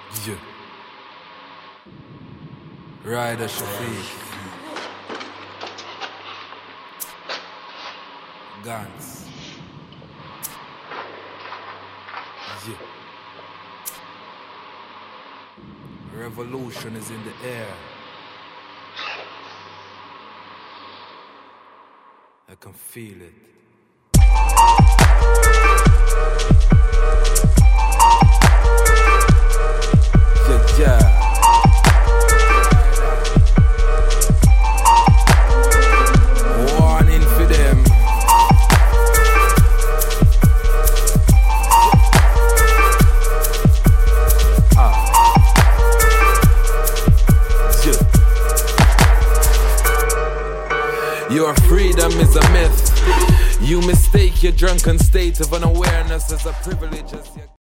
Yeah. Ryder Shafiq. Guns. Yeah. Revolution is in the air. I can feel it. Yeah. Warning for them. Your freedom is a myth. You mistake your drunken state of unawareness as a privilege.